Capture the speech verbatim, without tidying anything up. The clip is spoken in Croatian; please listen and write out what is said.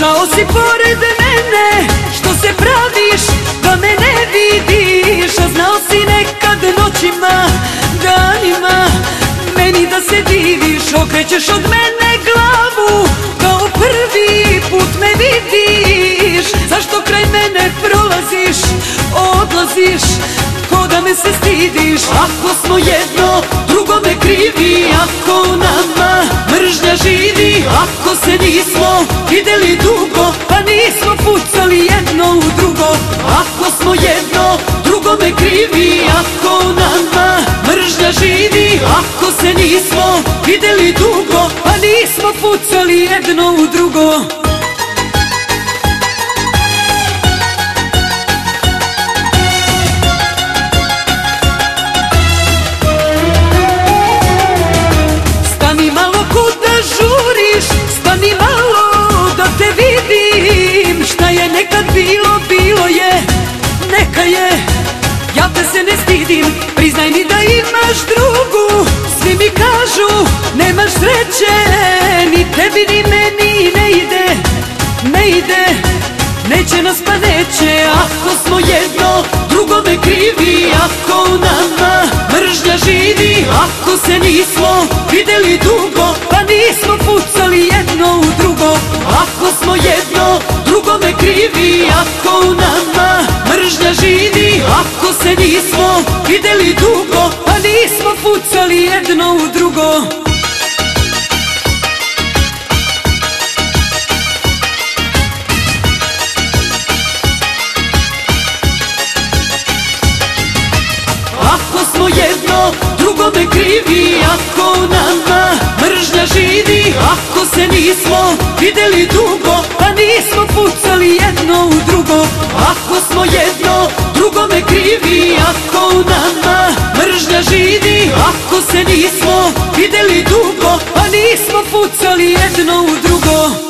Pucao si pored mene, što se praviš da me ne vidiš? A znao si nekad noćima, danima, meni da se diviš. Okrećeš od mene glavu, kao prvi put me vidiš. Zašto kraj mene prolaziš, odlaziš, ko da me se stidiš? Ako smo jedno drugome krivi, ako nama mržnja živi, ako se nismo videli dugo, pa nismo pucali jedno u drugo. Ako smo jedno drugome krivi, ako nama mržnja živi, ako se nismo videli dugo, pa nismo pucali jedno u drugo. Stani malo da te vidim, šta je nekad bilo, bilo je, neka je. Ja te se ne stidim, priznaj mi da imaš drugu. Svi mi kažu, nemaš sreće, ni tebi ni meni ne ide, ne ide, neće nas pa neće. Ako smo jedno drugome krivi, ako nama mržnja živi, ako se nismo videli dugo, pa nismo pucali jedno u drugo. Ako smo jedno drugome krivi, ako nama mržnja živi, ako se nismo videli dugo, pa nismo pucali jedno u drugo. Ako smo jedno drugome krivi, ako nama mržnja živi, ako se nismo videli dugo, pa nismo pucali jedno u drugo. Ako smo jedno drugome krivi, ako nama mržnja živi, ako se nismo videli dugo, pa nismo pucali jedno u drugo.